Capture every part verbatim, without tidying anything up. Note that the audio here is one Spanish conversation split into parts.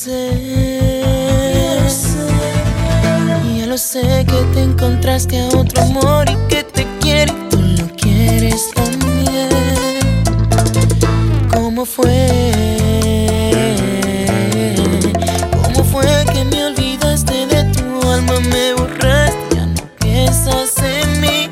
sé, ya lo sé, ya lo sé que te encontraste a otro amor y que te quiere y tú lo quieres también. ¿Cómo fue? ¿Cómo fue que me olvidaste de tu alma? Me borraste, ya no piensas en mí.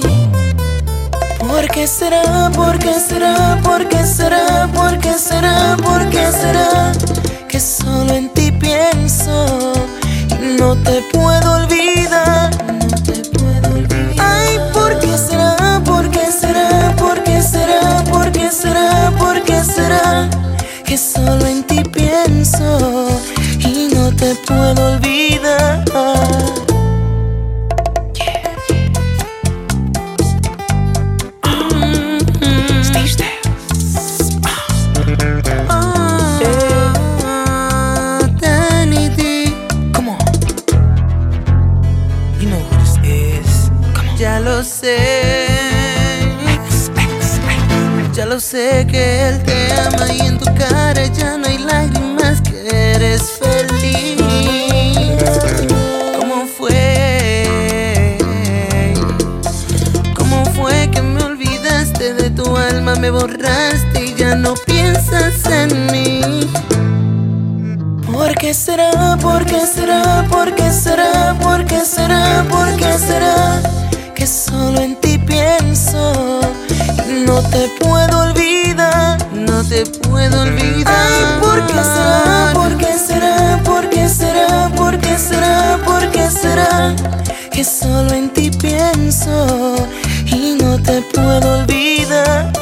¿Por qué será? ¿Por qué será? ¿Por qué será? ¿Por qué será? ¿Por qué será? Que solo en ti pienso y no te puedo olvidar, no te puedo olvidar. Ay, ¿por qué será? ¿Por qué será? ¿Por qué será? ¿Por qué será? ¿Por qué será? Que solo en ti pienso y no te puedo olvidar. Ya lo sé, ya lo sé que él te ama y en tu cara ya no hay lágrimas, que eres feliz. ¿Cómo fue? ¿Cómo fue que me olvidaste de tu alma? Me borraste y ya no piensas en mí. ¿Por qué será? ¿Por qué será? ¿Por qué será? ¿Por qué será? ¿Por qué será? Que solo en ti pienso y no te puedo olvidar, no te puedo olvidar. Ay, ¿por qué será? ¿Por qué será? ¿Por qué será? ¿Por qué será? ¿Por qué será? Que solo en ti pienso y no te puedo olvidar.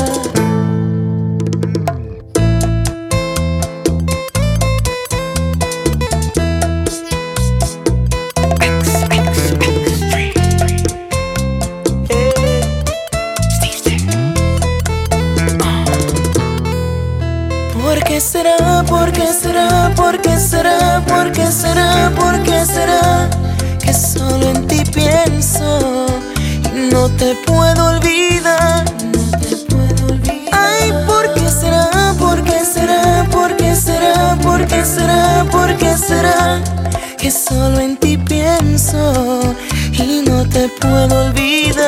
¿Por qué será? ¿Por qué será? ¿Por qué será? ¿Por qué será? ¿Por qué será? Que solo en ti pienso y no te puedo olvidar, no te puedo olvidar. Ay, ¿por qué será? ¿Por qué será? ¿Por qué será? ¿Por qué será? ¿Por qué será? Que solo en ti pienso y no te puedo olvidar.